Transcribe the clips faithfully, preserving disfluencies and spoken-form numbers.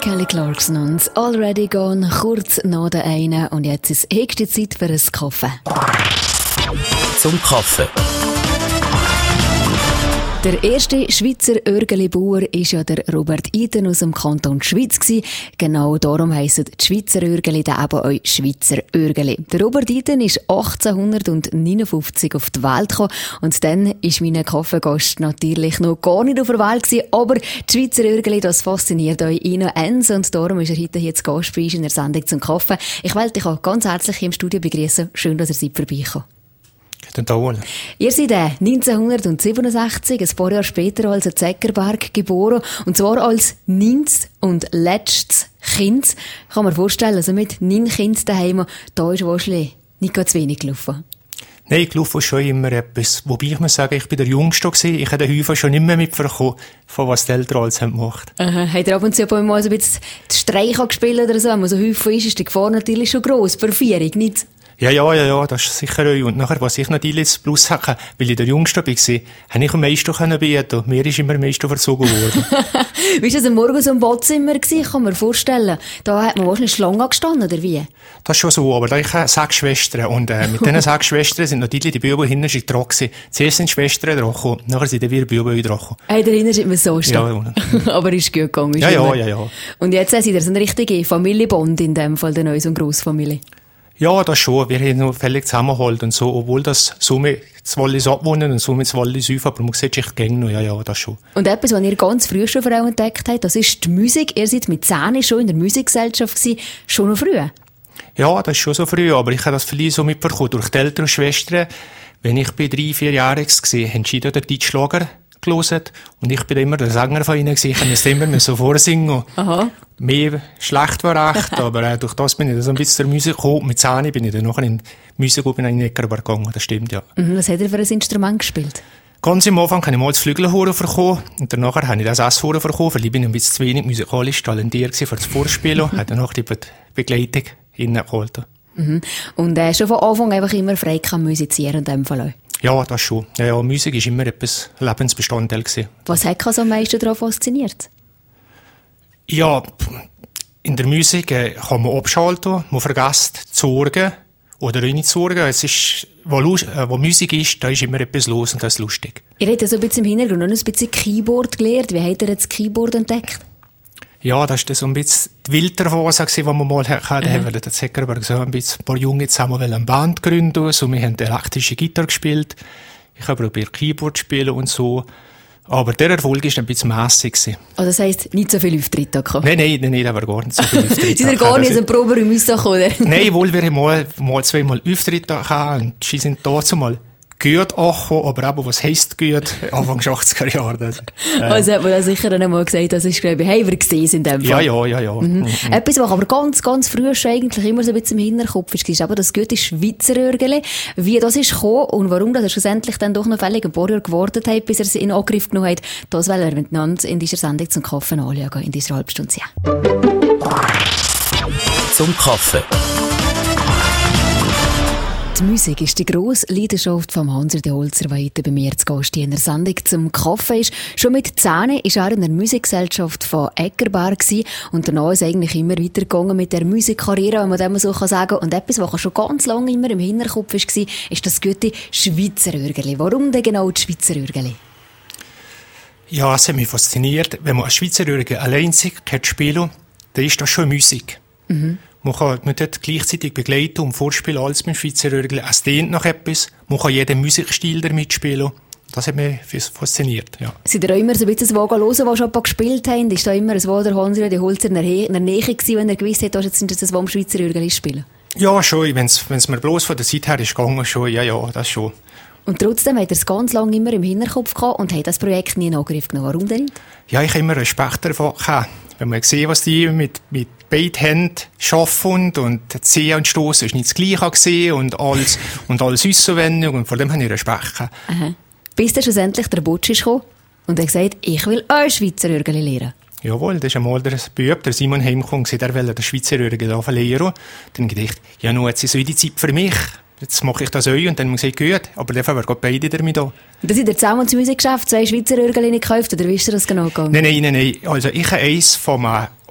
Kelly Clarkson und Already Gone, kurz nach der einen. Und jetzt ist es höchste Zeit für einen Kaffee. Zum Kaffee. Der erste Schweizer Örgeli-Bauer war ja der Robert Iden aus dem Kanton Schwyz gewesen. Genau darum heissen die Schweizer Örgeli dann eben auch Schweizer Örgeli. Der Robert Iden ist achtzehnhundertneunundfünfzig auf die Welt gekommen. Und dann war mein Kaffeegast natürlich noch gar nicht auf der Welt gewesen. Aber die Schweizer Örgeli, das fasziniert euch Ino Enz. Und darum ist er heute hier zu Gast bei uns in der Sendung zum Kaffee. Ich wollte dich auch ganz herzlich hier im Studio begrüßen. Schön, dass ihr seid vorbeigekommen. Ihr seid neunzehnhundertsiebenundsechzig, ein paar Jahre später als in Zeckerberg geboren. Und zwar als neuntes und letztes Kind. Kann man vorstellen, also mit neun Kindern daheim, da ist wahrscheinlich nicht ganz wenig gelaufen. Nein, gelaufen ist schon immer etwas. Wobei ich muss sagen, ich bin der Jüngste gewesen. Ich habe den Häufig schon nicht mehr mitbekommen, von was die Eltern alles haben gemacht. Aha. Habt ihr ab und zu mal so ein bisschen die Streiche gespielt oder so? Wenn man so häufig ist, ist die Gefahr natürlich schon gross. Verführung, nicht? Ja, ja, ja, ja, das ist sicher euch. Und nachher, was ich natürlich das Plus hatte, weil ich der Jüngste war, habe ich am meisten bieten. Mir ist immer am meisten verzogen worden. Wie war das am Morgen so im Badzimmer gewesen? Kann man vorstellen. Da hat man wahrscheinlich Schlange gestanden, oder wie? Das ist schon so, aber da ich habe sechs Schwestern. Und äh, mit diesen sechs Schwestern sind natürlich die Büber hinten schon dran gewesen. Zuerst sind die Schwestern dran gekommen, nachher sind dann wieder die Büber dran gekommen. Hey, dahinter ist immer so stehen. Ja, aber ist gut gegangen. Ist ja, immer. ja, ja, ja. Und jetzt seid ihr so eine richtige Familienbond in dem Fall, der neuen Grossfamilie. Ja, das schon. Wir haben noch völlig zusammengehalten und so, obwohl das so mit Wallis abwohnen und so mit Wallis auf, aber man sieht sich gäng noch, ja, ja, das schon. Und etwas, was ihr ganz früh schon vor allem entdeckt habt, das ist die Musik. Ihr seid mit zehn schon in der Musikgesellschaft gewesen, schon noch früh. Ja, das ist schon so früh, aber ich habe das vielleicht so mitbekommen durch die Eltern und Schwestern. Wenn ich bei drei, vier Jahren war, haben sie den Deutschschlager gelesen und ich bin immer der Sänger von ihnen gewesen. Ich musste immer so vorsingen. Aha. Mehr schlecht war recht, aber äh, durch das bin ich dann so ein bisschen zur Musik gekommen. Mit zehn bin ich dann nachher in die Musik in den Eckerberg gegangen, das stimmt, ja. Mhm, was hat er für ein Instrument gespielt? Ganz am Anfang habe ich mal das Flügelhorn bekommen und danach habe ich das Esshorn bekommen, weil ich bin ein bisschen zu wenig musikalisch talentiert für das Vorspielen. Habe dann noch die Be- Begleitung hineingeholt. Mhm. Und äh, schon von Anfang einfach immer frei kann musizieren in dem Fall auch? Ja, das schon. Ja, ja, Musik war immer etwas Lebensbestandteil gewesen. Was hat dich so am meisten daran fasziniert? Ja, in der Musik äh, kann man abschalten, man vergisst zu sorgen oder auch nicht zu sorgen. Es ist, wo, äh, wo Musik ist, da ist immer etwas los und das ist lustig. Ihr habt ja so ein bisschen im Hintergrund noch ein bisschen Keyboard gelernt. Wie habt ihr jetzt Keyboard entdeckt? Ja, das war so ein bisschen die Wilderphase, die wir mal hatten. Da haben wir den Zeckerberg so ein bisschen ein paar Junge zusammen eine Band gründen. So, wir haben elektrische Gitarre gespielt. Ich habe probiert Keyboard zu spielen und so. Aber der Erfolg war ein bisschen mässig. Also das heisst, nicht so viele Auftritte gehabt? Nein, nein, nein, da war gar nicht so viele Auftritte. Sind ihr gar nicht aus dem Proberäum rausgekommen, oder? Nein, wohl wir mal, mal zweimal Auftritte hatten und sie sind dazu mal gut angekommen, aber eben, was heisst gut? Anfang achtziger Jahre. Das, äh. Also hat man dann sicher dann mal gesagt, das ist, glaube ich, hey, wir gesehen in dem Fall. Ja, ja, ja, ja. Mhm. Mhm. Etwas, was aber ganz, ganz früh schon eigentlich immer so ein bisschen im Hinterkopf ist, ist aber das gute Schweizer Örgeli. Wie das ist gekommen und warum das schlussendlich dann doch noch völlig ein paar Jahre gewartet hat, bis er es in Angriff genommen hat, das wollen wir miteinander in dieser Sendung zum Kaffee anschauen, in dieser Halbstunde. Ja. Zum Kaffee. Die Musik ist die grosse Leidenschaft von Hanser de Holzer, der heute bei mir zu Gast in der Sendung zum Kaffee ist. Schon mit zehn war er in der Musikgesellschaft von Eckerberg gewesen. Und danach ist eigentlich immer weitergegangen mit der Musikkarriere, wenn man dem so sagen kann. Und etwas, was schon ganz lange immer im Hinterkopf war, ist das gute Schweizer Örgeli. Warum denn genau die Schweizer Örgeli? Ja, es hat mich fasziniert. Wenn man ein Schweizer Örgeli allein spielen, dann ist das schon Musik. Mhm. Man kann man dort gleichzeitig begleiten und vorspielen, alles beim Schweizer Örgeli. Es dient nach etwas. Man kann jeden Musikstil damit spielen. Das hat mich fasziniert, ja. Sind ihr auch immer so ein bisschen ein Wagen hören, was schon gespielt haben? Ist da immer ein Wagen der Hanser de Holzer in der, He- in der Nähe gewesen, wenn er gewusst hat, jetzt sind das das, was am Schweizer Örgeli spielen? Ja, schon. Wenn es mir bloß von der Seite her ist gegangen, schon. Ja, ja, das schon. Und trotzdem hat er es ganz lange immer im Hinterkopf gehabt und hat das Projekt nie in Angriff genommen. Warum denn nicht? Ja, ich habe immer Respekt davon gehabt. Wenn man sieht, was die mit, mit beiden Händen arbeiten und ziehen und stossen, ist nicht das Gleiche gesehen und alles, und alles Auswendung und vor dem habe ich Respekt gehabt. Aha. Bis dann schlussendlich der Butsch ist gekommen und er gesagt, ich will auch Schweizer Örgeli lernen. Jawohl, da ist einmal der Bub, der Simon heimgekommen, der will den Schweizer Örgeli lernen. Dann habe ich gedacht, ja, nun, jetzt ist so die Zeit für mich. Jetzt mache ich das auch und dann muss ich gut, aber dafür wären beide damit da. Da sind ihr zusammen ins Musikgeschäft zwei Schweizer Örgeli nicht gekauft, oder wie ist dir das genau gegangen? Nein, nein, nein, nein. Also ich habe eins vom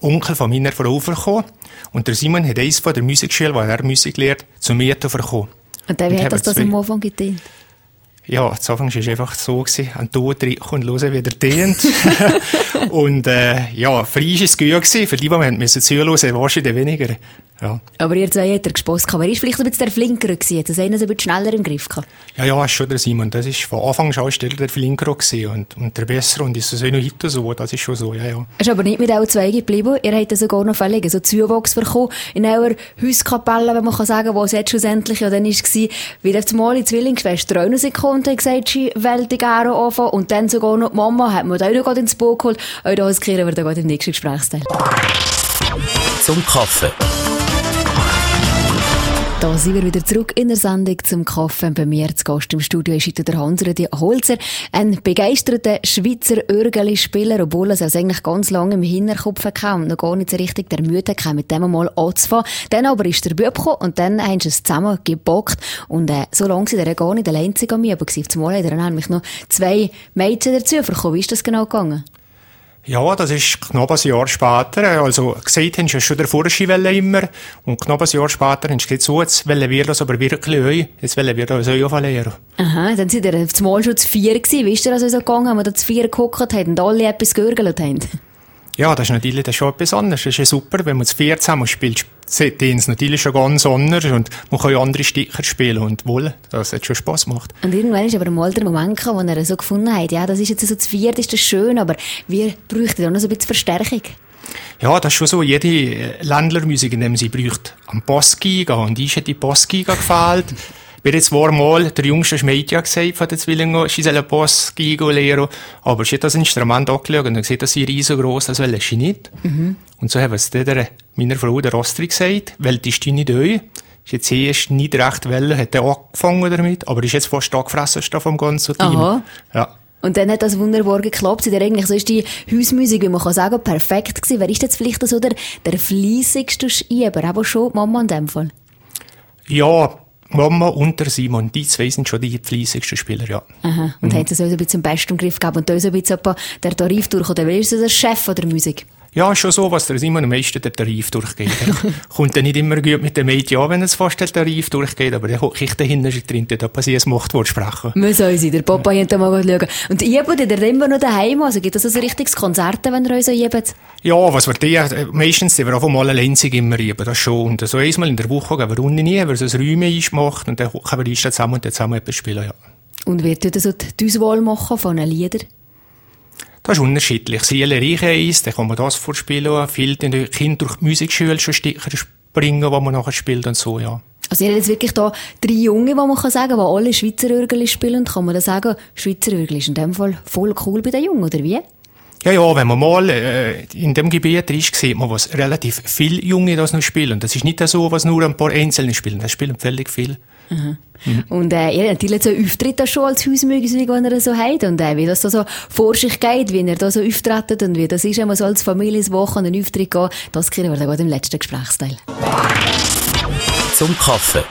Onkel von meiner Frau bekommen. Und der Simon hat eins von der Musikschule, wo er Musik lehrt, zu mir bekommen. Und dann, wie hat das das am Anfang getan? Ja, zu Anfang war es einfach so, ein Tod reinkommen und hören, wie der dehnt. Und, äh, ja, frei war es gut gewesen. Für die, die wir müssen zuhören, wahrscheinlich weniger. Ja. Aber ihr zwei habt Spass gehabt. Wer war vielleicht ein bisschen der Flinker gewesen? Hat das einer so ein bisschen schneller im Griff gehabt? Ja, ja, ist schon der Simon. Das ist von Anfang an der Flinker gewesen. Und, und der Bessere. Und ist es auch noch heute so. Das ist schon so, ja, ja. Es ist aber nicht mit euch zwei geblieben. Ihr habt sogar noch völlig so Zuwachs bekommen in eurer Hauskapelle, wenn man kann sagen, wo es jetzt schlussendlich ja dann war. Wie das mal die Zwillingsschwester auch noch gekommen und gesagt, sie will die gerne anfangen. Und dann sogar noch die Mama hat mir auch noch ins Boot geholt. Auch das kriegen wir dann im nächsten Gesprächsteil. Zum Kaffee. Da sind wir wieder zurück in der Sendung zum Kaffee. Bei mir zu Gast im Studio ist heute der Hans-Rudi Holzer, ein begeisterter Schweizer Örgeli-Spieler, obwohl er es eigentlich ganz lange im Hinterkopf hatte und noch gar nicht so richtig der Mühe hatte, mit dem mal anzufangen. Dann aber ist der Bub gekommen und dann haben sie es zusammen gebockt. Und äh, so lange war er gar nicht der einzige an mir, aber zumal hat er dann nämlich noch zwei Mädchen dazu bekommen. Wie ist das genau gegangen? Ja, das ist knapp ein Jahr später. Also, gesagt haben sie ja schon der Vorschiwelle immer. Und knapp ein Jahr später haben sie gesagt, so, jetzt wollen wir das aber wirklich euch. Jetzt wollen wir das euch verlieren. Aha, dann sind ihr zumal schon zu vier gewesen. Wie ist das also so gegangen, wenn wir da zu vier geguckt haben und alle etwas gegurgelt haben? Ja, das ist natürlich das ist schon etwas anderes. Das ist ja super, wenn man zu vier zusammen spielt, sieht es natürlich schon ganz anders und man kann ja andere Sticker spielen und wohl, das hat schon Spass gemacht. Und irgendwann ist aber mal der Moment gekommen, wo er so gefunden hat, ja, das ist jetzt so zu viert, ist das schön, aber wir bräuchten auch noch so ein bisschen Verstärkung. Ja, das ist schon so. Jede Ländlermusik, in dem sie braucht, am Bassgiga, und ich hat die Bassgiga gefällt. Wir jetzt war mal, der jüngste Mädchen gesagt von den Zwillingen, sie sollen Bassgiga lernen. Aber sie hat das Instrument angeschaut und gesagt, das sei riesengroß, das will sie nicht. Mhm. Und so haben wir es der, meiner Frau, der Astrid, gesagt, weil die ist nicht euch. Ist jetzt erst nicht recht wollen, hat er angefangen damit, aber ist jetzt fast angefressen vom ganzen Team. Aha. Ja. Und dann hat das wunderbar geklappt. Sie eigentlich, so ist die Hausmusik, wie man kann sagen, perfekt gewesen. Wer ist jetzt vielleicht so der, der fleissigste Schieber? Aber schon Mama in dem Fall? Ja, Mama und der Simon, die zwei sind schon die fleissigsten Spieler, ja. Aha. Und mhm. haben sie so ein bisschen zum besten Griff gegeben und da so ein bisschen der Tarif durch, oder wer ist so der Chef von der Musik? Ja, schon so, was der Simon am meisten der Tarif durchgeht. Kommt dann nicht immer gut mit dem Mädchen an, wenn es fast der Tarif durchgeht, aber der hockt ich dahinter drin, da passiert das Machtwort sprechen. Muss auch sein, der Papa hat da mal schauen. Und ihr habt ihr immer noch daheim, also gibt es also ein richtiges Konzert, wenn ihr euch so jebt? Ja, was wir die, meistens sind wir einfach mal einzig immer üben, das schon. Und so einmal in der Woche gehen wir unten nie, weil so ein Räume macht und dann hocken wir uns zusammen und dann zusammen etwas spielen, ja. Und wer tut so die Auswahl machen von den Liedern? Das ist unterschiedlich. Seele reiche eins, dann kann man das vorspielen. Viele Kinder durch die Musikschule schon Sticker springen, die man nachher spielt und so, ja. Also ihr habt jetzt wirklich da drei Junge, die man kann sagen, die alle Schweizer Örgeli spielen. Kann man da sagen, Schweizer Örgeli ist in dem Fall voll cool bei den Jungen, oder wie? Ja, ja, wenn man mal äh, in dem Gebiet ist, sieht man, was relativ viele Junge das noch spielen. Das ist nicht so, was nur ein paar Einzelne spielen. Das spielen völlig viel. Mhm. Mhm. Und äh, ihr habt natürlich so Auftritte schon als Hausmusik, die ihr so habt. Und äh, wie das da so vor sich geht, wie ihr da so auftretet und wie das ist, wenn man so als Familienwoche an einen Auftritt geht, das kriegen wir dann gerade im letzten Gesprächsteil. Zum Kaffee.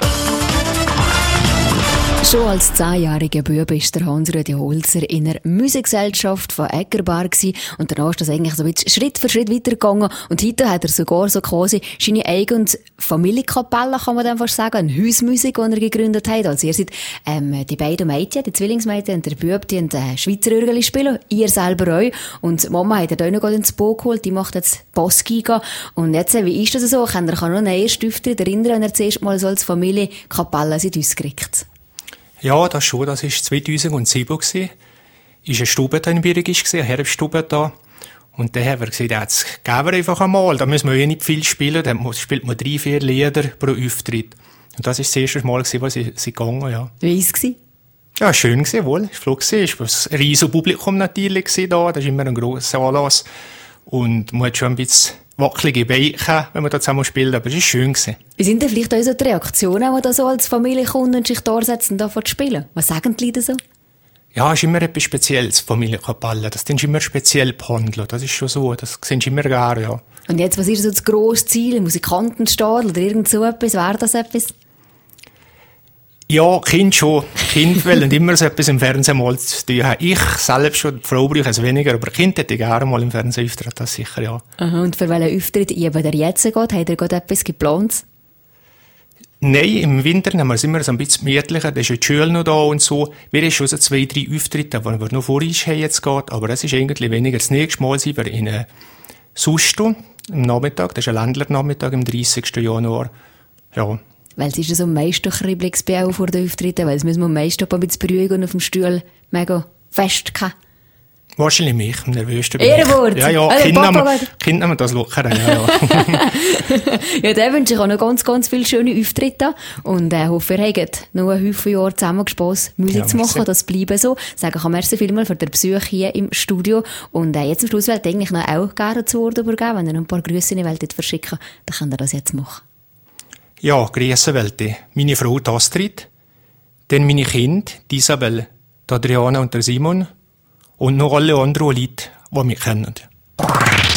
Schon als zehnjähriger Bub war der Hans-Rudi Holzer in einer Musikgesellschaft von Eggerbar gewesen. Und danach ist das eigentlich so ein bisschen Schritt für Schritt weitergegangen. Und heute hat er sogar so quasi seine eigene Familienkapelle, kann man dann fast sagen, eine Hausmusik, die er gegründet hat. Also ihr seid ähm, die beiden Mädchen, die Zwillingsmädchen und der Bub, die äh, Schweizer Örgeli spielen. Ihr selber auch. Und Mama hat er auch noch ins Boot geholt, die macht jetzt Bassgiga. Und jetzt, äh, wie ist das so? Kann er noch einen ersten Auftritt erinnern, wenn er zuerst mal so als Familienkapelle sind ausgerickt? Ja, das schon. Das war zweitausendsieben. Es war eine Stube da in Birgisch, eine Herbststube da. Und dann haben wir gesagt, ja, jetzt geben wir einfach einmal. Da müssen wir ja nicht viel spielen. Dann spielt man drei, vier Lieder pro Auftritt. Und das war das erste Mal, was sie, sie gegangen, ja. Wie war es? Ja, schön gewesen, wohl. Es war flott. Es war ein riesiges Publikum natürlich da. Das ist immer ein grosser Anlass. Und man hat schon ein bisschen wackelige Beine, wenn man da zusammen spielt, aber es war schön gewesen. Wie sind denn vielleicht auch so die Reaktionen, wenn man da so als Familie kommt und sich da setzt und da zu spielen? Was sagen die Leute so? Ja, es ist immer etwas Spezielles, Familienkapelle. Das ist immer speziell behandelt. Das ist schon so. Das sehen sie immer gerne, ja. Und jetzt, was ist so das grosse Ziel? Musikantenstadel oder irgend so etwas? Wäre das etwas? Ja, Kind schon. Kind wollen immer so etwas im Fernsehen mal zu tun haben. Ich selbst schon, die Frau brauche es weniger, aber Kind hätte ich gerne mal im Fernsehen auftreten, das sicher, ja. Aha, und für welchen Auftritt ihr bei der jetzt geht, habt ihr gerade etwas geplant? Nein, im Winter haben wir es immer so ein bisschen gemütlicher, da ist ja die Schule noch da und so. Wir haben schon so zwei, drei Auftritte, wo wir noch vor uns haben jetzt geht, aber es ist eigentlich weniger. Das nächste Mal sind wir in äh, Susto, am Nachmittag, das ist ein Ländlernachmittag, am dreißigsten Januar, ja. Weil es ist ja so meistens kribbelig auch vor den Auftritten, weil es müssen wir meistens ein bisschen beruhigen und auf dem Stuhl mega fest gehen. Wahrscheinlich mich, am nervösten bin Ehrenwort! ich. Ja, ja, also Kinder Papa, haben, Kinder haben das locker, ja, ja. Ja, dann wünsche ich auch noch ganz, ganz viele schöne Auftritte und äh, hoffe, ihr habt noch ein Haufen Jahre zusammen Spass, Musik Ja, zu machen, merci. das bleiben so. Sagen kann merci vielmal für den Besuch hier im Studio und äh, jetzt am Schluss wollte ich eigentlich noch auch gerne zu Wort übergeben, wenn ihr noch ein paar Grüße in die Welt verschicken, dann könnt ihr das jetzt machen. Ja, grüße Welt. Meine Frau die Astrid, dann meine Kinder, die Isabel, die Adriana und der Simon und noch alle anderen Leute, die mich kennen.